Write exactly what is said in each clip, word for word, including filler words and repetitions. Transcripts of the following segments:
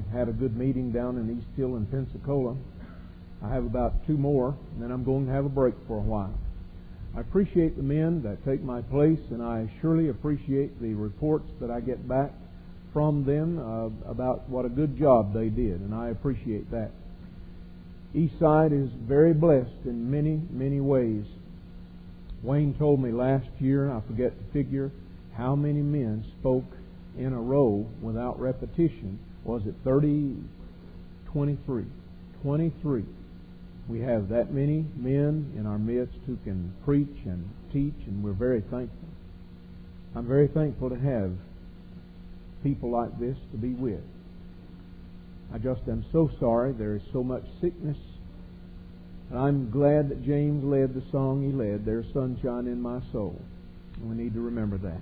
I had a good meeting down in East Hill in Pensacola. I have about two more, and then I'm going to have a break for a while. I appreciate the men that take my place, and I surely appreciate the reports that I get back from them uh, about what a good job they did, and I appreciate that. Eastside is very blessed in many, many ways. Wayne told me last year, I forget the figure, how many men spoke in a row without repetition. Was it thirty? twenty-three. twenty-three. We have that many men in our midst who can preach and teach, and we're very thankful. I'm very thankful to have people like this to be with. I just am so sorry there is so much sickness. And I'm glad that James led the song he led, "There's Sunshine in My Soul." And we need to remember that.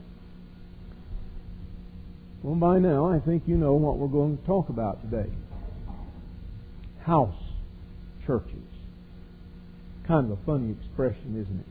Well, by now, I think you know what we're going to talk about today. House churches. Kind of a funny expression, isn't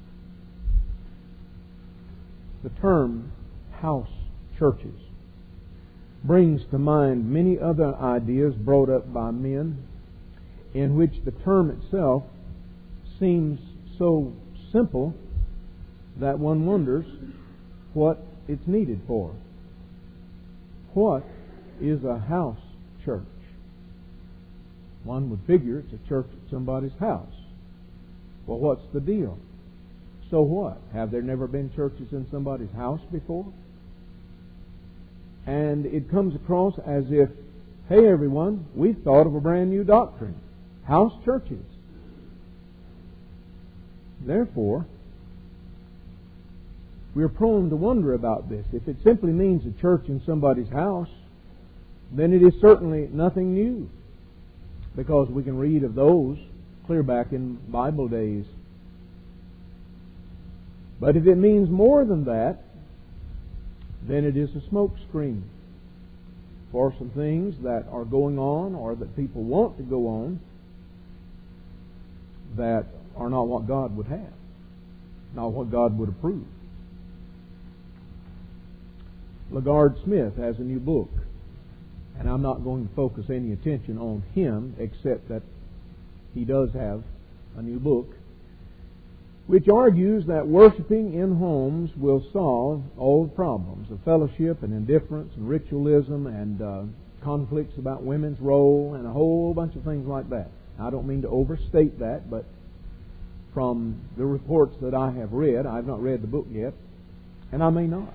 it? The term house churches brings to mind many other ideas brought up by men in which the term itself seems so simple that one wonders what it's needed for. What is a house church? One would figure it's a church at somebody's house. Well, what's the deal? So what? Have there never been churches in somebody's house before? And it comes across as if, hey everyone, we've thought of a brand new doctrine. House churches. Therefore, we're prone to wonder about this. If it simply means a church in somebody's house, then it is certainly nothing new. Because we can read of those clear back in Bible days. But if it means more than that, then it is a smoke screen for some things that are going on or that people want to go on that are not what God would have, not what God would approve. LaGard Smith has a new book, and I'm not going to focus any attention on him except that he does have a new book which argues that worshiping in homes will solve all the problems of fellowship and indifference and ritualism and uh, conflicts about women's role and a whole bunch of things like that. I don't mean to overstate that, but from the reports that I have read, I've not read the book yet, and I may not.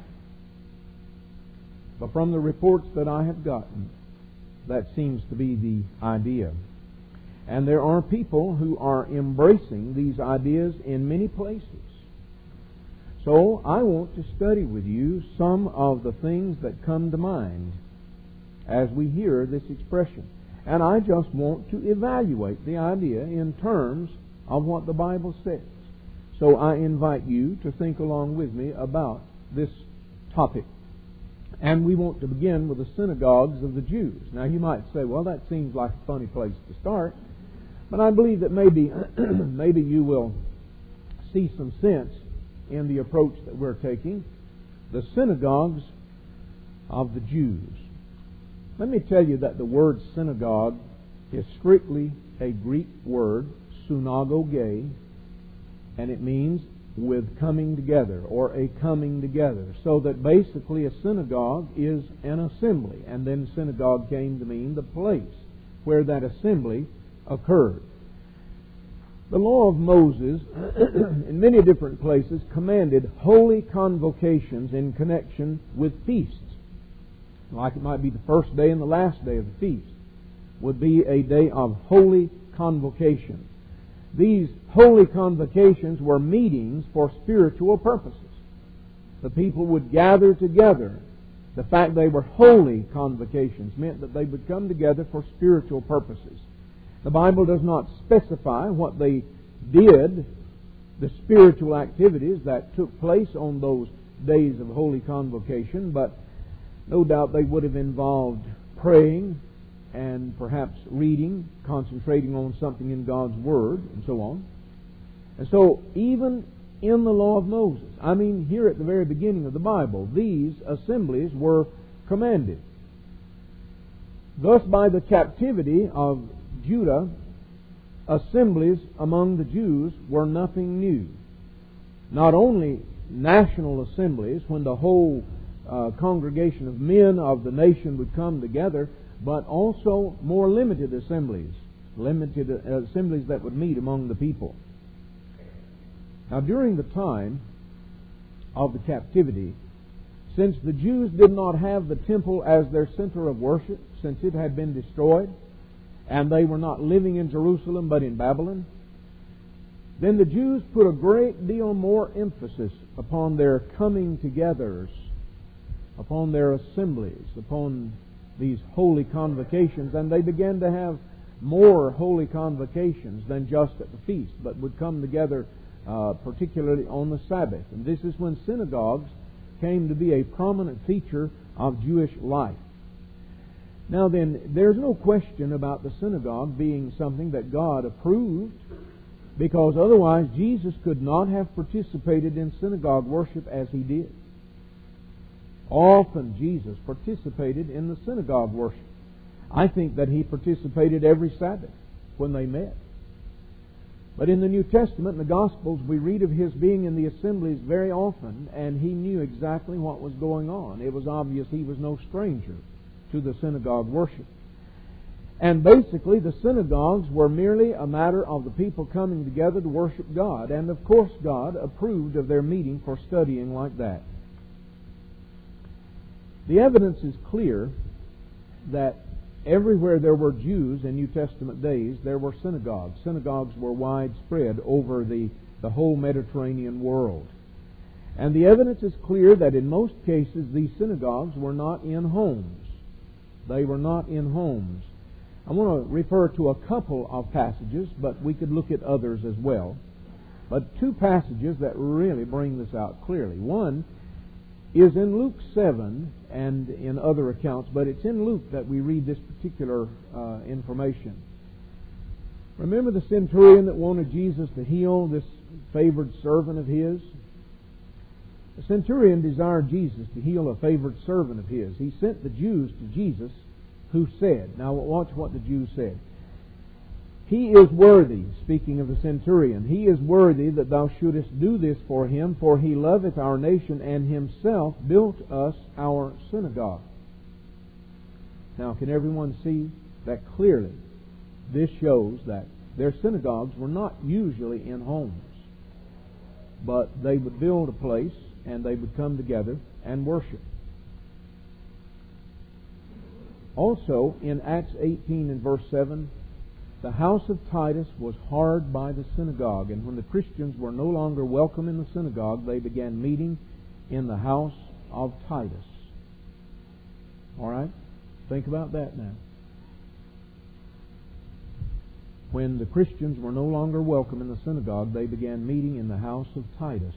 But from the reports that I have gotten, that seems to be the idea. And there are people who are embracing these ideas in many places. So I want to study with you some of the things that come to mind as we hear this expression. And I just want to evaluate the idea in terms of what the Bible says. So I invite you to think along with me about this topic. And we want to begin with the synagogues of the Jews. Now you might say, well, that seems like a funny place to start. But I believe that maybe maybe you will see some sense in the approach that we're taking. The synagogues of the Jews. Let me tell you that the word synagogue is strictly a Greek word, synagoge, and it means with coming together, or a coming together. So that basically a synagogue is an assembly, and then synagogue came to mean the place where that assembly occurred. The law of Moses, in many different places, commanded holy convocations in connection with feasts. Like it might be the first day and the last day of the feast would be a day of holy convocation. These holy convocations were meetings for spiritual purposes. The people would gather together. The fact they were holy convocations meant that they would come together for spiritual purposes. The Bible does not specify what they did, the spiritual activities that took place on those days of holy convocation, but no doubt they would have involved praying and perhaps reading, concentrating on something in God's Word, and so on. And so, even in the law of Moses, I mean here at the very beginning of the Bible, these assemblies were commanded. Thus, by the captivity of Judah, assemblies among the Jews were nothing new. Not only national assemblies, when the whole uh, congregation of men of the nation would come together, but also more limited assemblies, limited uh, assemblies that would meet among the people. Now, during the time of the captivity, since the Jews did not have the temple as their center of worship, since it had been destroyed, and they were not living in Jerusalem but in Babylon, then the Jews put a great deal more emphasis upon their coming togethers, upon their assemblies, upon these holy convocations, and they began to have more holy convocations than just at the feast, but would come together uh, particularly on the Sabbath. And this is when synagogues came to be a prominent feature of Jewish life. Now then, there's no question about the synagogue being something that God approved, because otherwise Jesus could not have participated in synagogue worship as He did. Often Jesus participated in the synagogue worship. I think that He participated every Sabbath when they met. But in the New Testament, in the Gospels, we read of His being in the assemblies very often, and He knew exactly what was going on. It was obvious He was no stranger to the synagogue worship. And basically, the synagogues were merely a matter of the people coming together to worship God. And of course, God approved of their meeting for studying like that. The evidence is clear that everywhere there were Jews in New Testament days, there were synagogues. Synagogues were widespread over the, the whole Mediterranean world. And the evidence is clear that in most cases these synagogues were not in homes. They were not in homes. I want to refer to a couple of passages, but we could look at others as well. But two passages that really bring this out clearly. One is in Luke seven and in other accounts, but it's in Luke that we read this particular uh, information. Remember the centurion that wanted Jesus to heal this favored servant of his? The centurion desired Jesus to heal a favored servant of his. He sent the Jews to Jesus, who said, now watch what the Jews said. He is worthy, speaking of the centurion, he is worthy that thou shouldest do this for him, for he loveth our nation, and himself built us our synagogue. Now, can everyone see that clearly? This shows that their synagogues were not usually in homes, but they would build a place and they would come together and worship. Also, in Acts eighteen and verse seven, the house of Titus was hard by the synagogue, and when the Christians were no longer welcome in the synagogue, they began meeting in the house of Titus. All right? Think about that now. When the Christians were no longer welcome in the synagogue, they began meeting in the house of Titus.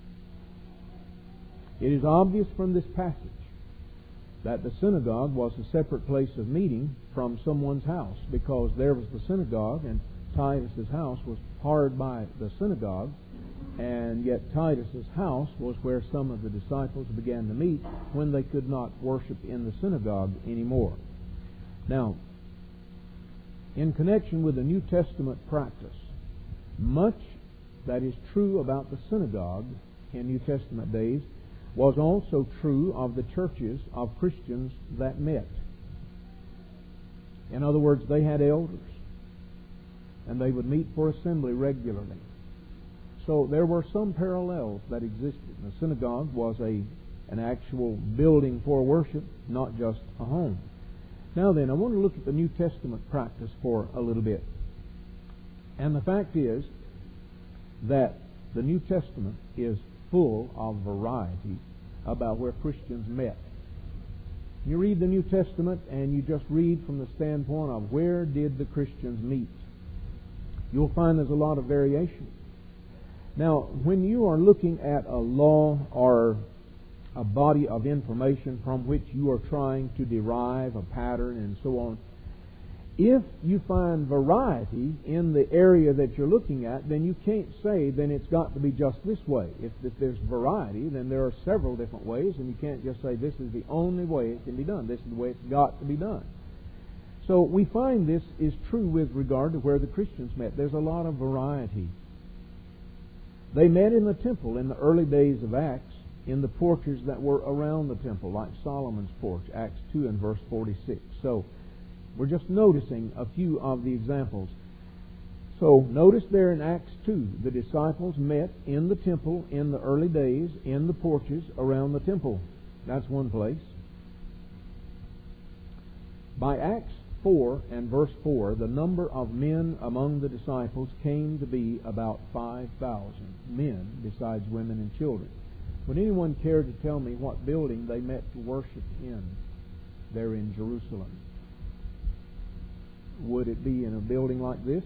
It is obvious from this passage that the synagogue was a separate place of meeting from someone's house, because there was the synagogue and Titus's house was hard by the synagogue, and yet Titus's house was where some of the disciples began to meet when they could not worship in the synagogue anymore. Now, in connection with the New Testament practice, much that is true about the synagogue in New Testament days was also true of the churches of Christians that met. In other words, they had elders, and they would meet for assembly regularly. So there were some parallels that existed. The synagogue was a an actual building for worship, not just a home. Now then, I want to look at the New Testament practice for a little bit. And the fact is that the New Testament is full of variety about where Christians met. You read the New Testament and you just read from the standpoint of where did the Christians meet. You'll find there's a lot of variation. Now, when you are looking at a law or a body of information from which you are trying to derive a pattern and so on, if you find variety in the area that you're looking at, then you can't say, then it's got to be just this way. If, if there's variety, then there are several different ways, and you can't just say this is the only way it can be done. This is the way it's got to be done. So we find this is true with regard to where the Christians met. There's a lot of variety. They met in the temple in the early days of Acts, in the porches that were around the temple, like Solomon's porch, Acts two and verse forty-six. So we're just noticing a few of the examples. So notice there in Acts two, the disciples met in the temple in the early days, in the porches around the temple. That's one place. By Acts four and verse four, the number of men among the disciples came to be about five thousand men, besides women and children. Would anyone care to tell me what building they met to worship in there in Jerusalem? Would it be in a building like this?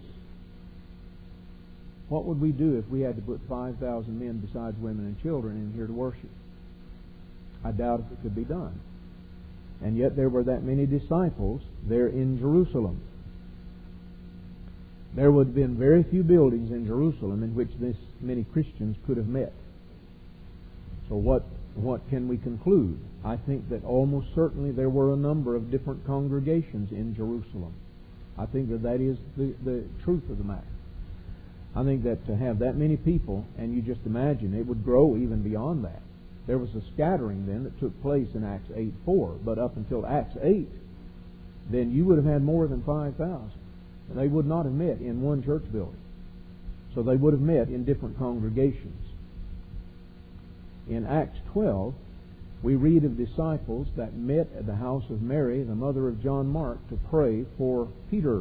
What would we do if we had to put five thousand men besides women and children in here to worship? I doubt if it could be done. And yet there were that many disciples there in Jerusalem. There would have been very few buildings in Jerusalem in which this many Christians could have met. So what what can we conclude? I think that almost certainly there were a number of different congregations in Jerusalem. I think that that is the, the truth of the matter. I think that to have that many people, and you just imagine, it would grow even beyond that. There was a scattering then that took place in Acts eight four, but up until Acts eight, then you would have had more than five thousand. And they would not have met in one church building. So they would have met in different congregations. In Acts twelve, we read of disciples that met at the house of Mary, the mother of John Mark, to pray for Peter.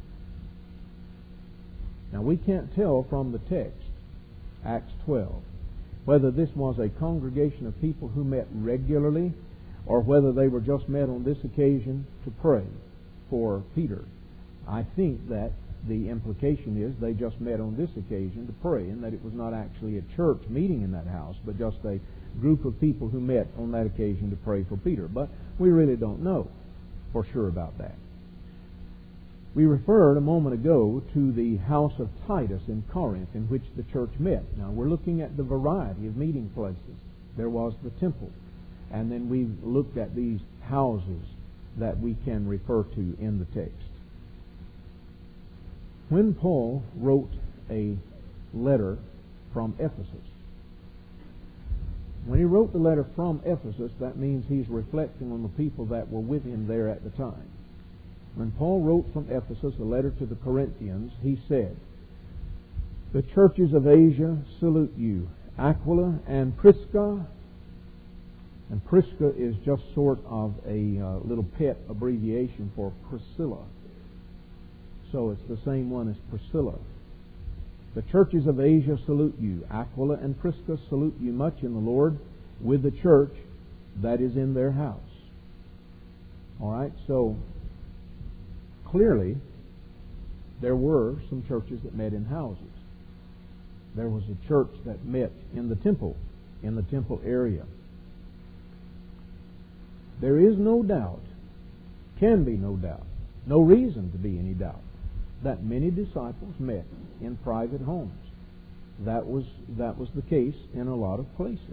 Now we can't tell from the text, Acts twelve, whether this was a congregation of people who met regularly or whether they were just met on this occasion to pray for Peter. I think that the implication is they just met on this occasion to pray, and that it was not actually a church meeting in that house, but just a group of people who met on that occasion to pray for Peter. But we really don't know for sure about that. We referred a moment ago to the house of Titus in Corinth, in which the church met. Now we're looking at the variety of meeting places. There was the temple, and then we've looked at these houses that we can refer to in the text. When Paul wrote a letter from Ephesus, when he wrote the letter from Ephesus, that means he's reflecting on the people that were with him there at the time. When Paul wrote from Ephesus a letter to the Corinthians, he said, "The churches of Asia salute you, Aquila and Prisca." And Prisca is just sort of a uh, little pet abbreviation for Priscilla. So it's the same one as Priscilla. "The churches of Asia salute you. Aquila and Prisca salute you much in the Lord with the church that is in their house." All right, so clearly there were some churches that met in houses. There was a church that met in the temple, in the temple area. There is no doubt, can be no doubt, no reason to be any doubt, that many disciples met in private homes. That was that was the case in a lot of places.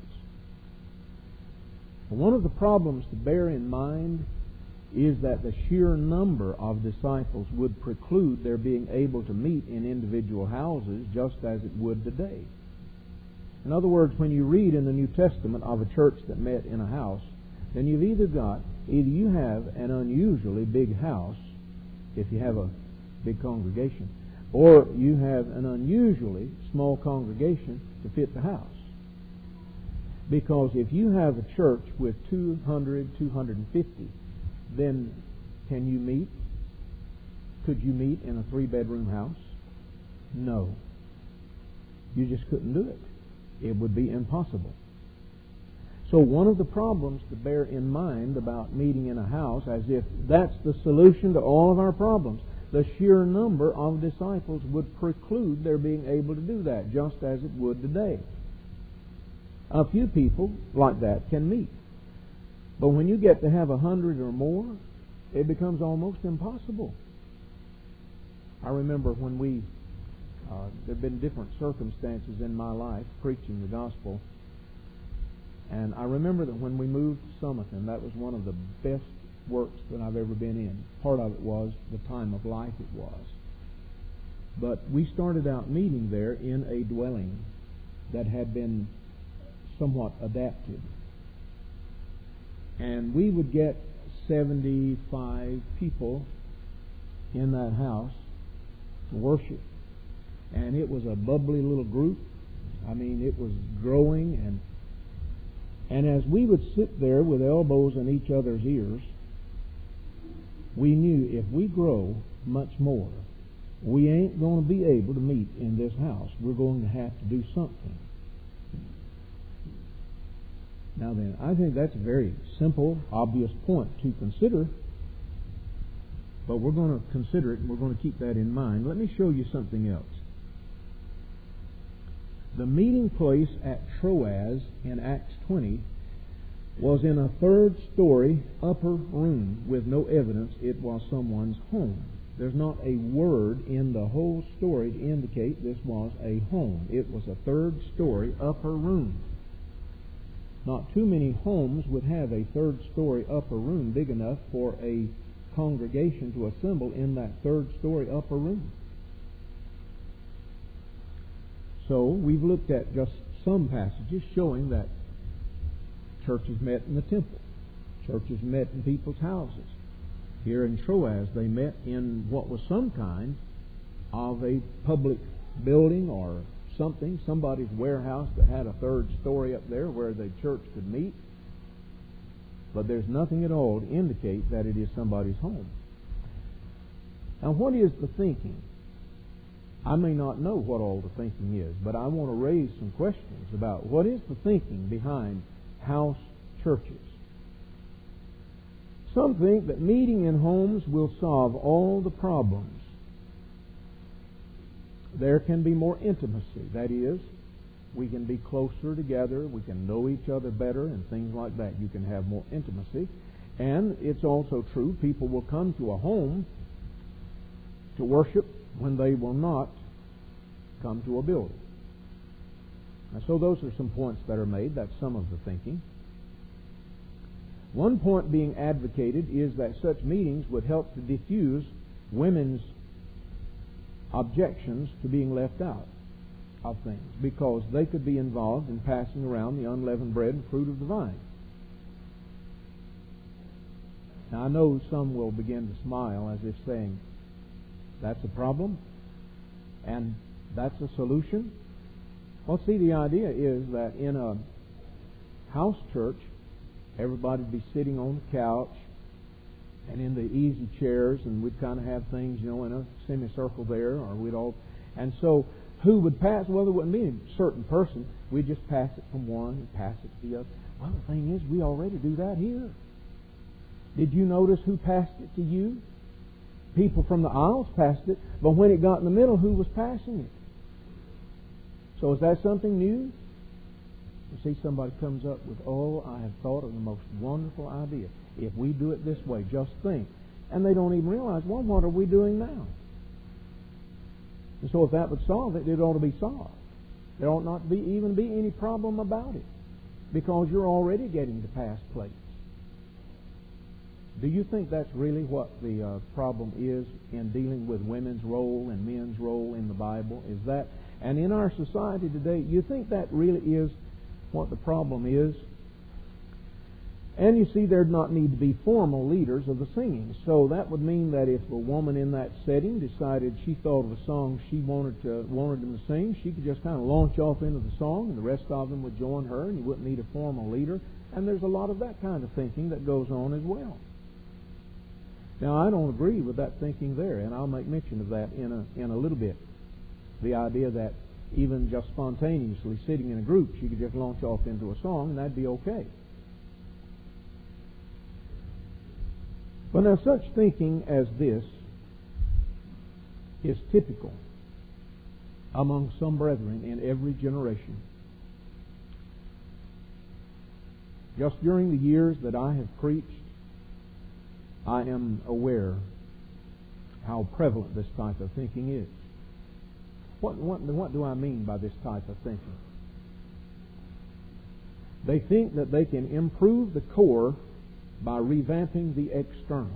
One of the problems to bear in mind is that the sheer number of disciples would preclude their being able to meet in individual houses just as it would today. In other words, when you read in the New Testament of a church that met in a house, then you've either got, either you have an unusually big house, if you have a big congregation, or you have an unusually small congregation to fit the house. Because if you have a church with two hundred, two hundred fifty, then can you meet? Could you meet in a three-bedroom house? No. You just couldn't do it. It would be impossible. So one of the problems to bear in mind about meeting in a house, as if that's the solution to all of our problems, the sheer number of disciples would preclude their being able to do that, just as it would today. A few people like that can meet. But when you get to have a hundred or more, it becomes almost impossible. I remember when we, uh, there have been different circumstances in my life preaching the gospel. And I remember that when we moved to Sumiton, that was one of the best works that I've ever been in. Part of it was the time of life it was. But we started out meeting there in a dwelling that had been somewhat adapted. And we would get seventy-five people in that house to worship. And it was a bubbly little group. I mean, it was growing. And and as we would sit there with elbows in each other's ears, we knew if we grow much more, we ain't going to be able to meet in this house. We're going to have to do something. Now then, I think that's a very simple, obvious point to consider, but we're going to consider it and we're going to keep that in mind. Let me show you something else. The meeting place at Troas in Acts twenty was in a third story upper room with no evidence it was someone's home. There's not a word in the whole story to indicate this was a home. It was a third story upper room. Not too many homes would have a third story upper room big enough for a congregation to assemble in that third story upper room. So we've looked at just some passages showing that churches met in the temple. Churches met in people's houses. Here in Troas, they met in what was some kind of a public building or something, somebody's warehouse that had a third story up there where the church could meet. But there's nothing at all to indicate that it is somebody's home. Now, what is the thinking? I may not know what all the thinking is, but I want to raise some questions about what is the thinking behind house churches. Some think that meeting in homes will solve all the problems. There can be more intimacy. That is, we can be closer together, we can know each other better, and things like that. You can have more intimacy. And it's also true, people will come to a home to worship when they will not come to a building. And so those are some points that are made. That's some of the thinking. One point being advocated is that such meetings would help to diffuse women's objections to being left out of things, because they could be involved in passing around the unleavened bread and fruit of the vine. Now I know some will begin to smile as if saying, that's a problem and that's a solution. Well, see, the idea is that in a house church, everybody would be sitting on the couch and in the easy chairs, and we'd kind of have things, you know, in a semicircle there, or we'd all, and so who would pass? Well, there wouldn't be a certain person. We'd just pass it from one and pass it to the other. Well, the thing is, we already do that here. Did you notice who passed it to you? People from the aisles passed it, but when it got in the middle, who was passing it? So is that something new? You see, somebody comes up with, oh, I have thought of the most wonderful idea. If we do it this way, just think. And they don't even realize, well, what are we doing now? And so if that would solve it, it ought to be solved. There ought not be even be any problem about it, because you're already getting to pass plates. Do you think that's really what the uh, problem is in dealing with women's role and men's role in the Bible? Is that, and in our society today, you think that really is what the problem is? And you see, there'd not need to be formal leaders of the singing. So that would mean that if a woman in that setting decided she thought of a song she wanted to wanted them to sing, she could just kind of launch off into the song, and the rest of them would join her, and you wouldn't need a formal leader. And there's a lot of that kind of thinking that goes on as well. Now, I don't agree with that thinking there, and I'll make mention of that in a in a little bit. The idea that even just spontaneously sitting in a group, she could just launch off into a song, and that'd be okay. But now, such thinking as this is typical among some brethren in every generation. Just during the years that I have preached, I am aware how prevalent this type of thinking is. What, what, what do I mean by this type of thinking? They think that they can improve the core by revamping the externals.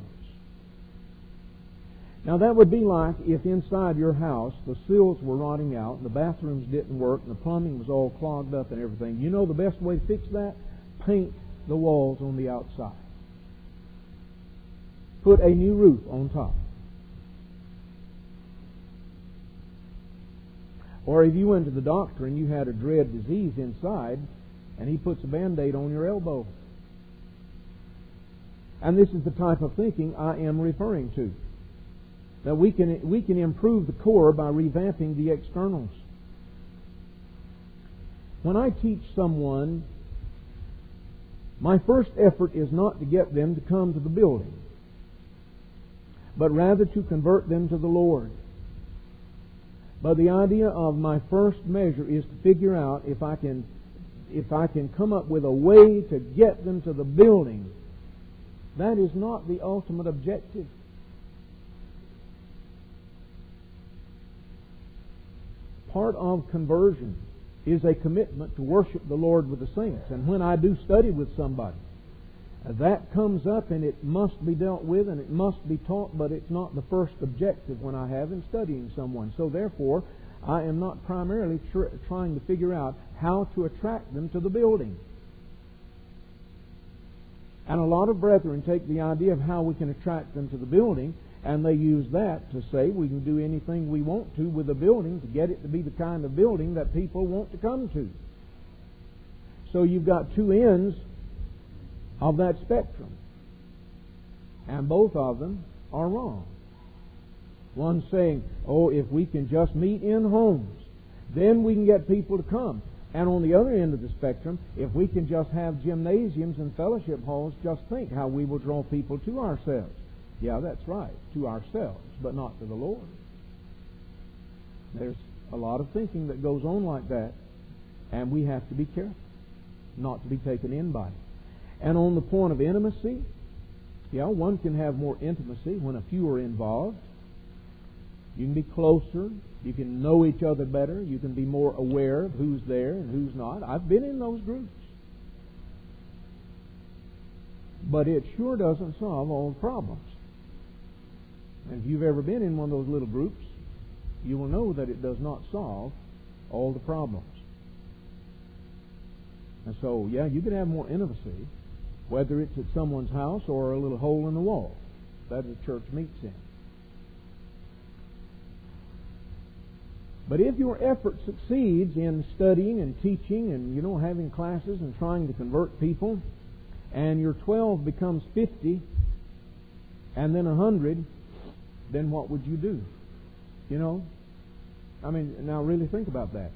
Now that would be like if inside your house the sills were rotting out, and the bathrooms didn't work, and the plumbing was all clogged up and everything. You know the best way to fix that? Paint the walls on the outside. Put a new roof on top. Or if you went to the doctor and you had a dread disease inside, and he puts a Band-Aid on your elbow. And this is the type of thinking I am referring to. That we can we can improve the core by revamping the externals. When I teach someone, my first effort is not to get them to come to the building, but rather to convert them to the Lord. But the idea of my first measure is to figure out if I can if I can come up with a way to get them to the building. That is not the ultimate objective. Part of conversion is a commitment to worship the Lord with the saints. And when I do study with somebody, that comes up and it must be dealt with and it must be taught, but it's not the first objective when I have in studying someone. So therefore, I am not primarily tr- trying to figure out how to attract them to the building. And a lot of brethren take the idea of how we can attract them to the building, and they use that to say we can do anything we want to with the building to get it to be the kind of building that people want to come to. So you've got two ends of that spectrum, and both of them are wrong. One saying, oh, if we can just meet in homes, then we can get people to come. And on the other end of the spectrum, if we can just have gymnasiums and fellowship halls, just think how we will draw people to ourselves. Yeah, that's right, to ourselves, but not to the Lord. There's a lot of thinking that goes on like that, and we have to be careful not to be taken in by it. And on the point of intimacy, yeah, one can have more intimacy when a few are involved. You can be closer. You can know each other better. You can be more aware of who's there and who's not. I've been in those groups. But it sure doesn't solve all the problems. And if you've ever been in one of those little groups, you will know that it does not solve all the problems. And so, yeah, you can have more intimacy, whether it's at someone's house or a little hole in the wall that the church meets in. But if your effort succeeds in studying and teaching and, you know, having classes and trying to convert people, and your twelve becomes fifty, and then a hundred, then what would you do? You know? I mean, now really think about that.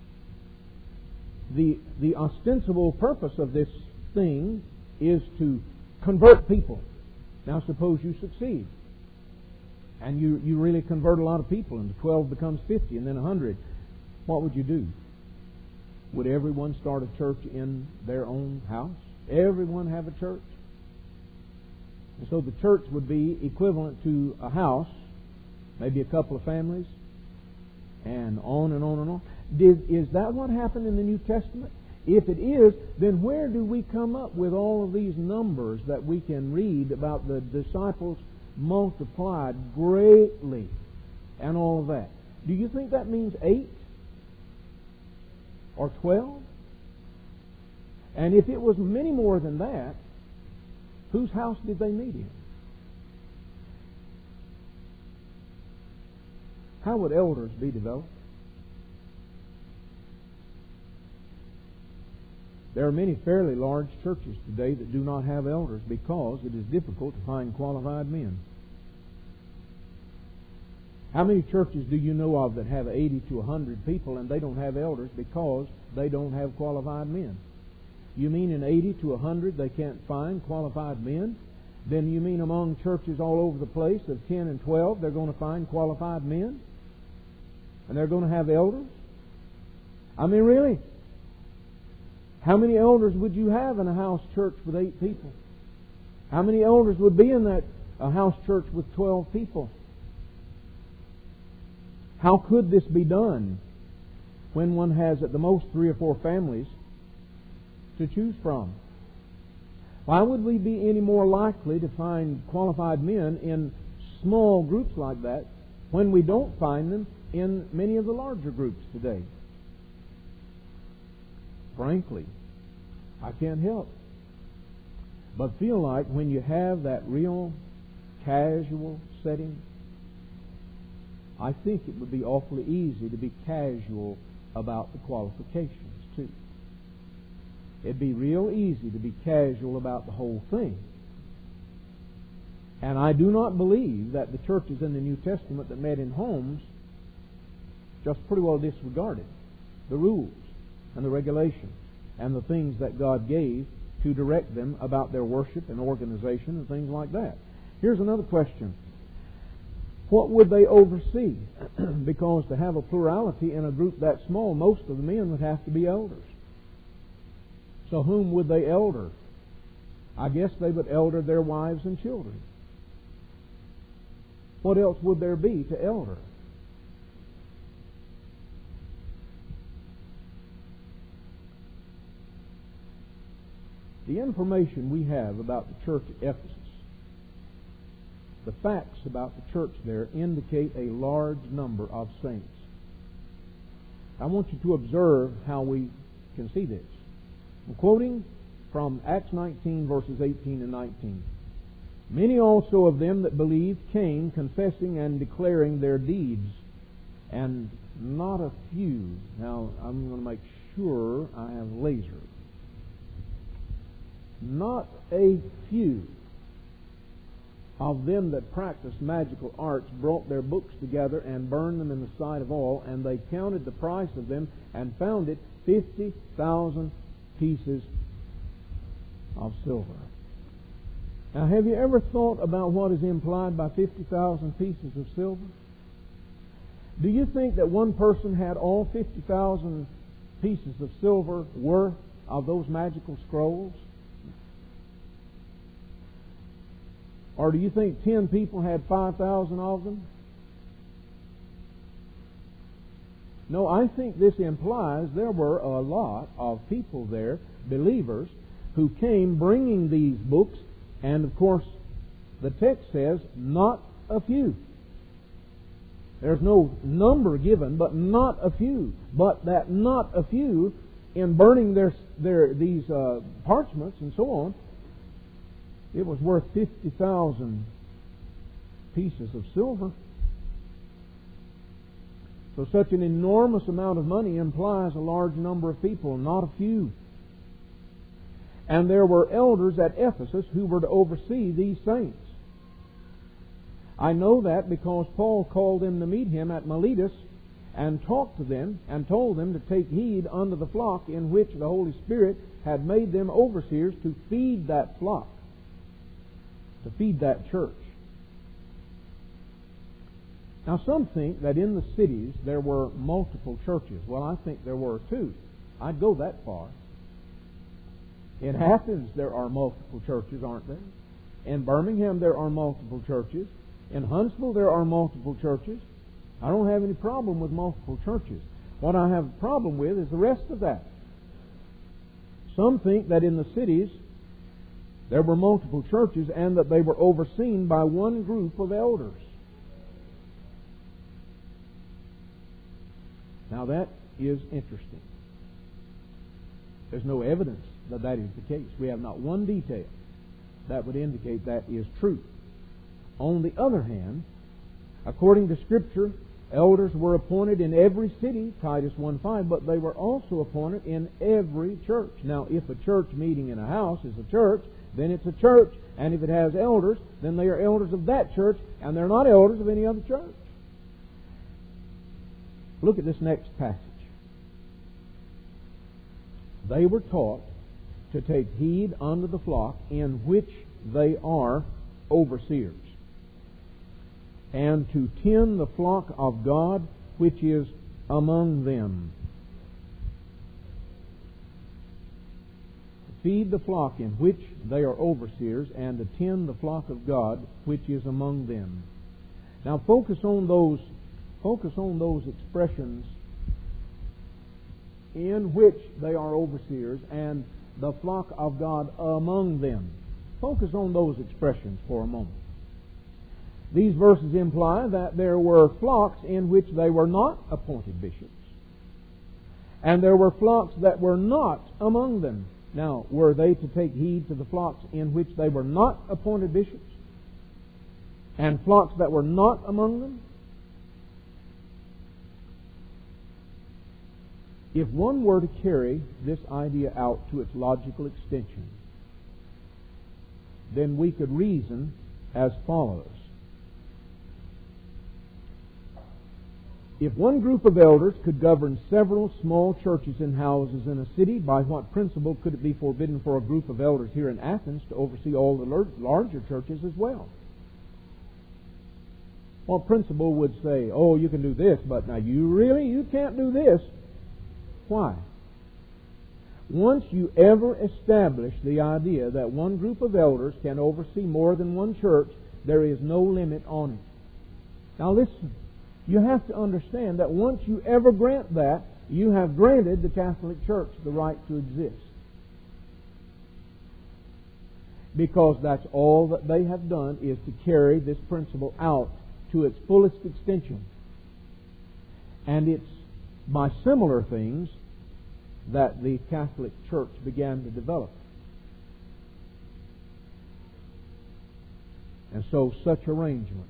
The, the ostensible purpose of this thing is to convert people. Now suppose you succeed. And you, you really convert a lot of people, and the twelve becomes fifty, and then a hundred. What would you do? Would everyone start a church in their own house? Everyone have a church? And so the church would be equivalent to a house, maybe a couple of families, and on and on and on. Did, is that what happened in the New Testament? If it is, then where do we come up with all of these numbers that we can read about the disciples multiplied greatly and all of that? Do you think that means eight or twelve? And if it was many more than that, whose house did they meet in? How would elders be developed? There are many fairly large churches today that do not have elders because it is difficult to find qualified men. How many churches do you know of that have eighty to one hundred people and they don't have elders because they don't have qualified men? You mean in eighty to one hundred they can't find qualified men? Then you mean among churches all over the place of ten and twelve they're going to find qualified men? And they're going to have elders? I mean, really? How many elders would you have in a house church with eight people? How many elders would be in that a house church with twelve people? How could this be done when one has at the most three or four families to choose from? Why would we be any more likely to find qualified men in small groups like that when we don't find them in many of the larger groups today? Frankly, I can't help but feel like when you have that real casual setting, I think it would be awfully easy to be casual about the qualifications too. It'd be real easy to be casual about the whole thing. And I do not believe that the churches in the New Testament that met in homes just pretty well disregarded the rules and the regulations and the things that God gave to direct them about their worship and organization and things like that. Here's another question. What would they oversee? Because to have a plurality in a group that small, most of the men would have to be elders. So whom would they elder? I guess they would elder their wives and children. What else would there be to elder? The information we have about the church at Ephesus, the facts about the church there indicate a large number of saints. I want you to observe how we can see this. I'm quoting from Acts nineteen, verses eighteen and nineteen. Many also of them that believed came, confessing and declaring their deeds, and not a few. Now, I'm going to make sure I have laser. Not a few of them that practiced magical arts brought their books together and burned them in the sight of all, and they counted the price of them and found it fifty thousand pieces of silver. Now, have you ever thought about what is implied by fifty thousand pieces of silver? Do you think that one person had all fifty thousand pieces of silver worth of those magical scrolls? Or do you think ten people had five thousand of them? No, I think this implies there were a lot of people there, believers, who came bringing these books, and of course, the text says, not a few. There's no number given, but not a few. But that not a few, in burning their their these uh, parchments and so on, it was worth fifty thousand pieces of silver. So such an enormous amount of money implies a large number of people, not a few. And there were elders at Ephesus who were to oversee these saints. I know that because Paul called them to meet him at Miletus and talked to them and told them to take heed unto the flock in which the Holy Spirit had made them overseers to feed that flock, to feed that church. Now, some think that in the cities there were multiple churches. Well, I think there were too. I'd go that far. In Athens there are multiple churches, aren't there? In Birmingham there are multiple churches. In Huntsville there are multiple churches. I don't have any problem with multiple churches. What I have a problem with is the rest of that. Some think that in the cities there were multiple churches and that they were overseen by one group of elders. Now that is interesting. There's no evidence that that is the case. We have not one detail that would indicate that is true. On the other hand, according to Scripture, elders were appointed in every city, Titus one five, but they were also appointed in every church. Now, if a church meeting in a house is a church, then it's a church. And if it has elders, then they are elders of that church, and they're not elders of any other church. Look at this next passage. They were taught to take heed unto the flock in which they are overseers, and to tend the flock of God which is among them. To feed the flock in which they are overseers, and to tend the flock of God which is among them. Now focus on those focus on those expressions, in which they are overseers, and the flock of God among them. Focus on those expressions for a moment. These verses imply that there were flocks in which they were not appointed bishops, and there were flocks that were not among them. Now, were they to take heed to the flocks in which they were not appointed bishops, and flocks that were not among them? If one were to carry this idea out to its logical extension, then we could reason as follows. If one group of elders could govern several small churches and houses in a city, by what principle could it be forbidden for a group of elders here in Athens to oversee all the larger churches as well? What principle would say, oh, you can do this, but now you really, you can't do this? Why? Once you ever establish the idea that one group of elders can oversee more than one church, there is no limit on it. Now listen, you have to understand that once you ever grant that, you have granted the Catholic Church the right to exist. Because that's all that they have done is to carry this principle out to its fullest extension. And it's by similar things that the Catholic Church began to develop. And so such arrangements,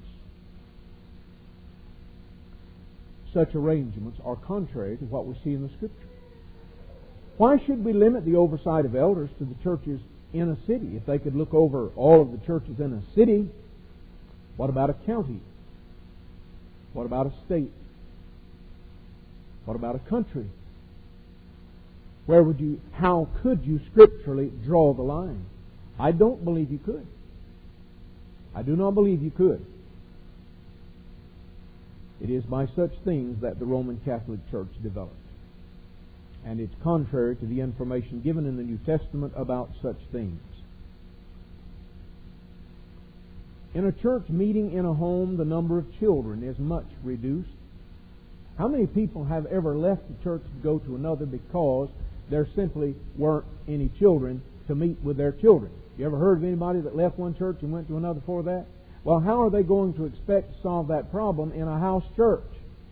such arrangements are contrary to what we see in the Scripture. Why should we limit the oversight of elders to the churches in a city? If they could look over all of the churches in a city, what about a county? What about a state? What about a country? Where would you, how could you scripturally draw the line? I don't believe you could. I do not believe you could. It is by such things that the Roman Catholic Church developed. And it's contrary to the information given in the New Testament about such things. In a church meeting in a home, the number of children is much reduced. How many people have ever left the church to go to another because there simply weren't any children to meet with their children? You ever heard of anybody that left one church and went to another for that? Well, how are they going to expect to solve that problem in a house church?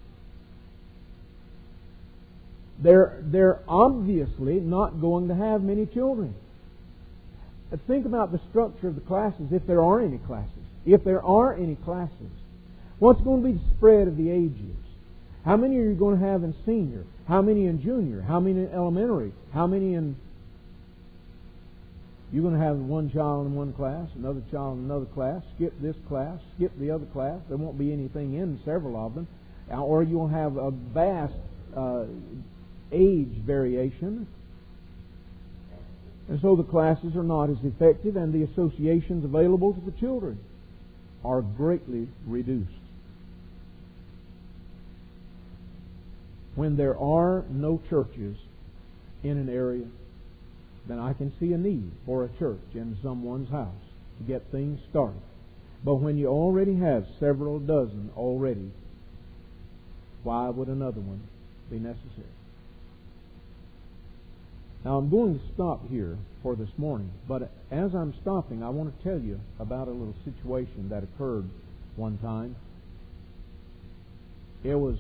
They're, they're obviously not going to have many children. But think about the structure of the classes, if there are any classes. If there are any classes, what's going to be the spread of the ages? How many are you going to have in senior? How many in junior? How many in elementary? How many in... You're going to have one child in one class, another child in another class, skip this class, skip the other class. There won't be anything in several of them. Or you'll have a vast uh, age variation. And so the classes are not as effective, and the associations available to the children are greatly reduced. When there are no churches in an area, then I can see a need for a church in someone's house to get things started. But when you already have several dozen already, why would another one be necessary? Now I'm going to stop here for this morning, but as I'm stopping, I want to tell you about a little situation that occurred one time. It was,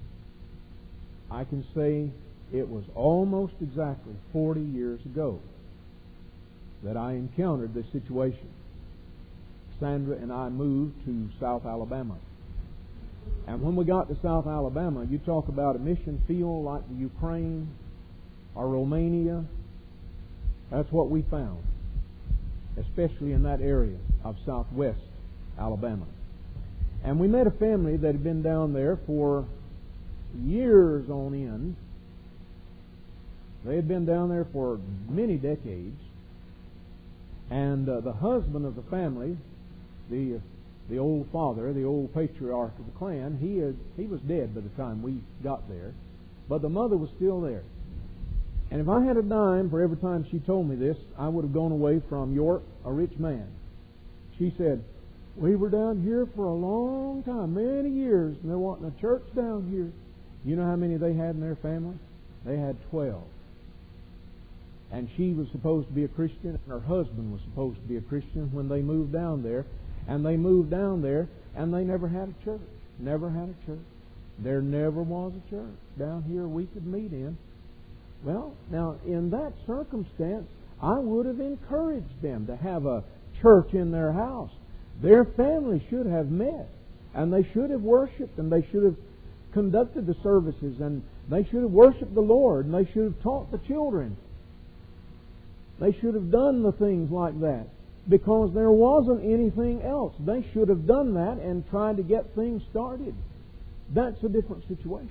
I can say, it was almost exactly forty years ago that I encountered this situation. Sandra and I moved to South Alabama. And when we got to South Alabama, you talk about a mission field like the Ukraine or Romania. That's what we found, especially in that area of southwest Alabama. And we met a family that had been down there for years on end. They had been down there for many decades. And uh, the husband of the family, the the old father, the old patriarch of the clan, he had, he was dead by the time we got there. But the mother was still there. And if I had a dime for every time she told me this, I would have gone away from York a rich man. She said, we were down here for a long time, many years, and they're wanting a church down here. You know how many they had in their family? They had twelve. And she was supposed to be a Christian, and her husband was supposed to be a Christian when they moved down there. And they moved down there, and they never had a church. Never had a church. There never was a church down here we could meet in. Well, now, in that circumstance, I would have encouraged them to have a church in their house. Their family should have met, and they should have worshipped, and they should have conducted the services, and they should have worshipped the Lord, and they should have taught the children. They should have done the things like that, because there wasn't anything else. They should have done that and tried to get things started. That's a different situation.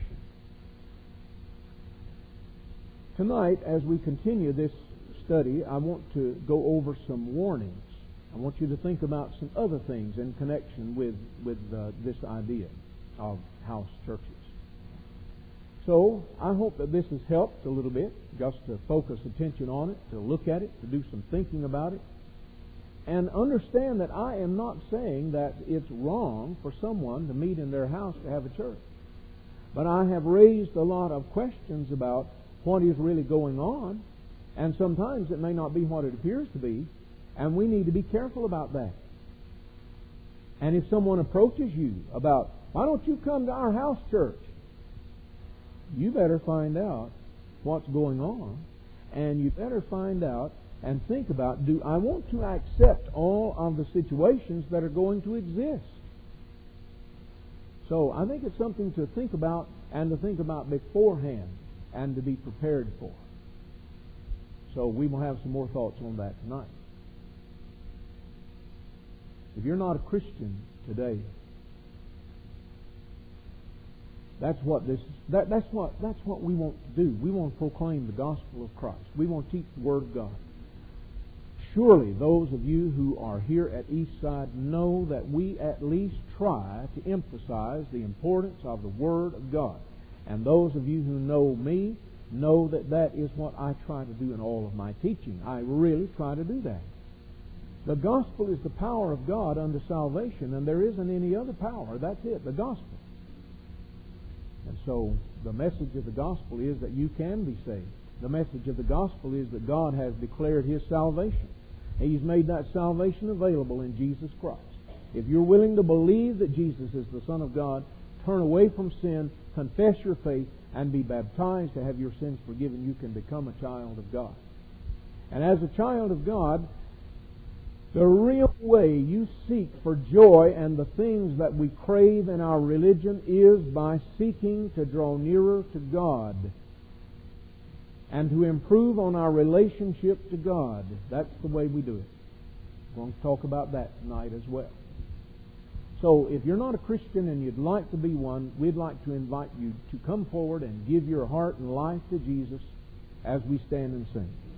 Tonight, as we continue this study, I want to go over some warnings. I want you to think about some other things in connection with, with uh, this idea of house churches. So, I hope that this has helped a little bit, just to focus attention on it, to look at it, to do some thinking about it, and understand that I am not saying that it's wrong for someone to meet in their house to have a church. But I have raised a lot of questions about what is really going on, and sometimes it may not be what it appears to be, and we need to be careful about that. And if someone approaches you about, why don't you come to our house church? You better find out what's going on, and you better find out and think about, do I want to accept all of the situations that are going to exist? So I think it's something to think about, and to think about beforehand, and to be prepared for. So we will have some more thoughts on that tonight. If you're not a Christian today, that's what this that, that's what that's what we want to do. We want to proclaim the gospel of Christ. We want to teach the Word of God. Surely those of you who are here at Eastside know that we at least try to emphasize the importance of the Word of God. And those of you who know me know that that is what I try to do in all of my teaching. I really try to do that. The gospel is the power of God unto salvation, and there isn't any other power. That's it, the gospel. And so the message of the gospel is that you can be saved. The message of the gospel is that God has declared His salvation. He's made that salvation available in Jesus Christ. If you're willing to believe that Jesus is the Son of God, turn away from sin, confess your faith, and be baptized to have your sins forgiven, you can become a child of God. And as a child of God, the real way you seek for joy and the things that we crave in our religion is by seeking to draw nearer to God and to improve on our relationship to God. That's the way we do it. We're going to talk about that tonight as well. So if you're not a Christian and you'd like to be one, we'd like to invite you to come forward and give your heart and life to Jesus as we stand and sing.